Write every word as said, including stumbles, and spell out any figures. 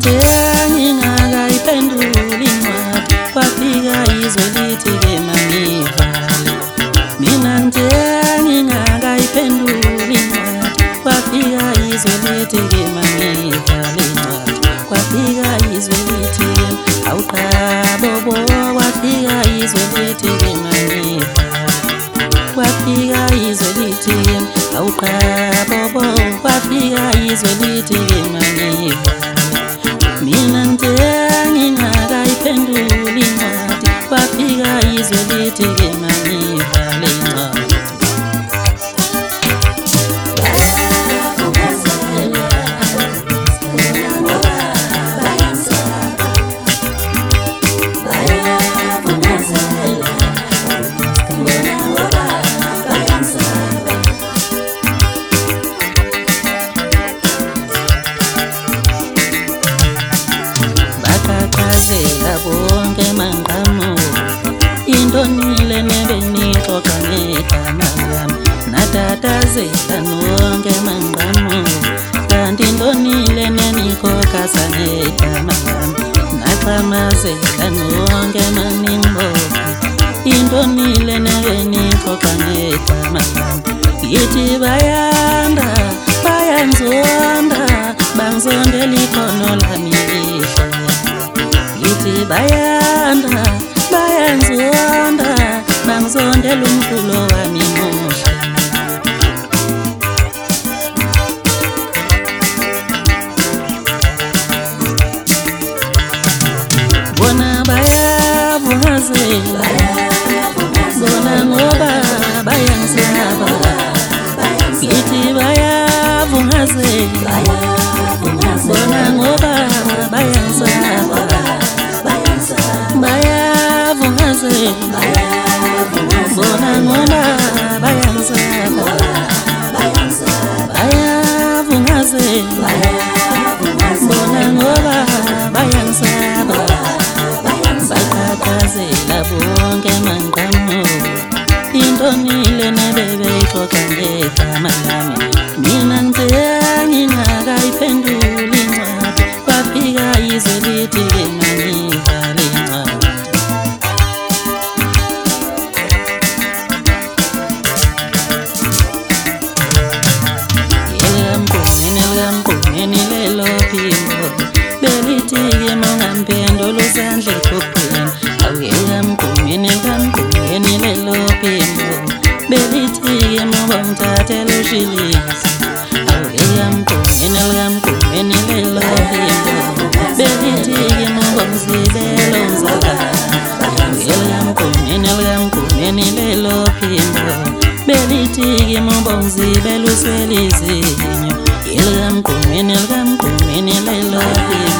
nje ngingakayiphenduli incwadi kwafika izwe lithi-ke mangivale. Mina nje ngingakayiphenduli incwadi kwafika izwe lithi-ke mangivale incwadi. Kwafika izwe lithi-ke awuqabobo, kwafika izwe lithi-ke mangivale. Kwafika izwe lithi-ke awuqabobo, kwafika izwe lithi-ke mangivale. Mina nje ngingakayiphenduli incwadi kwafika izwe lithi-ke mangivale incwadi. Bakhathazeka bonke manqamu, intonile nebenixoxa ngegama lami. Natatazela nonke manqamu, kanti intonile nenikhokhasa ngegama lami. Naxhamazela nonke maningibopha, intonile nebenixoxa ngegama lami. Yithi bayanda bayanzonda, bangizondela ikhono lami lihle. Yithi bayanda bayanzonda, bangizondela umculo wami muhle. Bona bayavungazela, bona ngoba bayangisaba. Yithi bayavungazela, bona ngoba bayangisaba. Bayavungazela, bona ngoba bayangisaba. Bayavungazela, bona ngoba bayangisaba. Bakhathazela bonke manqamu, intonile nebebeyixoxa ngegama lami. Mina nje ngingakayiphenduli incwadi kwafika izwe lithi-ke mangivale incwadi. Elikamgqumeni elikamgqumeni lelo phimbo, belithi-ke mongamphendula usandla ekhupheni. Awu elikamgqumeni elikamgqumeni lelo phimbo, belithi-ke mobamthathela ushilisi. Awu elikamgqumeni elikamgqumeni lelo phimbo, belithi-ke mobamzibela umzalwane. Elikamgqumeni elikamgqumeni lelo phimbo, belithi-ke mobamzibela uswela izinyo. Elikamgqumeni elikamgqumeni lelo phimbo.